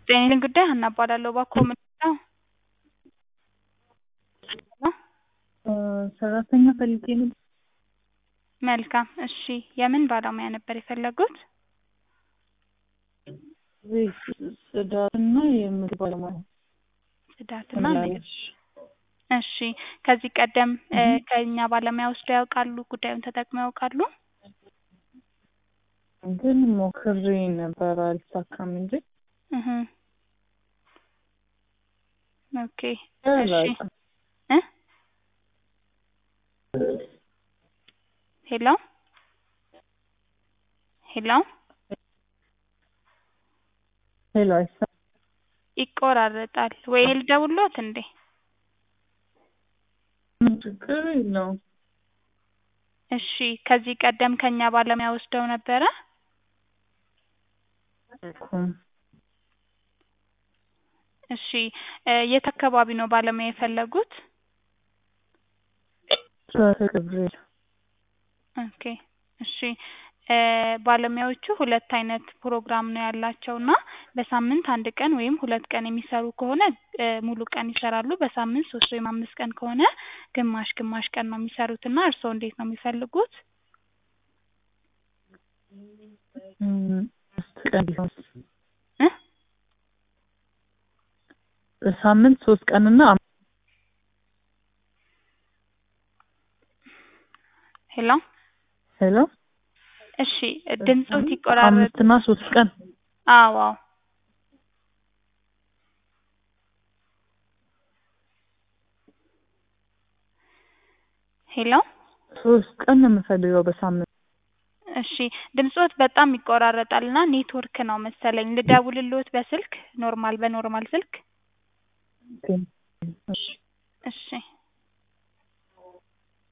ጤናዬን ጉዳይ ሀና እባላለሁ። እባክዎ ምንድን ነው? ሰራተኛ ፈልጌ ነው። መልካም እሺ፣ የምን ባለሙያ ነበር የፈለጉት? ጽዳትና የምግብ ባለሙያ። ጽዳትና ምግብ። እሺ፣ ከዚህ ቀደም ከእኛ ባለሙያ ወስደው ያውቃሉ? ጉዳዩን ተጠቅመው ያውቃሉ? ግን ሞክሬ ነበር አልተሳካም እንጂ። ኦኬ እሺ ሄሎ ሄሎ ሄሎ ይቆራረጣል ወይ ልደውልዎት እንዴ? ችግር የለውም። እሺ ከዚህ ቀደም ከኛ ባለሙያ ወስደው ነበረ? እሺ የት አካባቢ ነው ባለሙያ የፈለጉት? ገብርኤል። ኦኬ እሺ ባለሙያዎቹ ሁለት አይነት ፕሮግራም ነው ያላቸውና በሳምንት አንድ ቀን ወይም ሁለት ቀን የሚሰሩ ከሆነ ሙሉ ቀን ይሰራሉ። በሳምንት 3 ወይም 5 ቀን ከሆነ ግማሽ ግማሽ ቀን ነው የሚሰሩትና እርስዎ እንዴት ነው የሚፈልጉት? በሳምንት 3 ቀንና ሄሎ ሄሎ እሺ ድምጾት ይቆራረጥ 5 እና 3 ቀን። አዎ ሄሎ 3 ቀን ነው የምፈልገው በሳምንት። እሺ ድምጾት በጣም ይቆራረጣልና ኔትወርክ ነው መሰለኝ። ልደውልልዎት በስልክ በኖርማል ስልክ? እሺ እሺ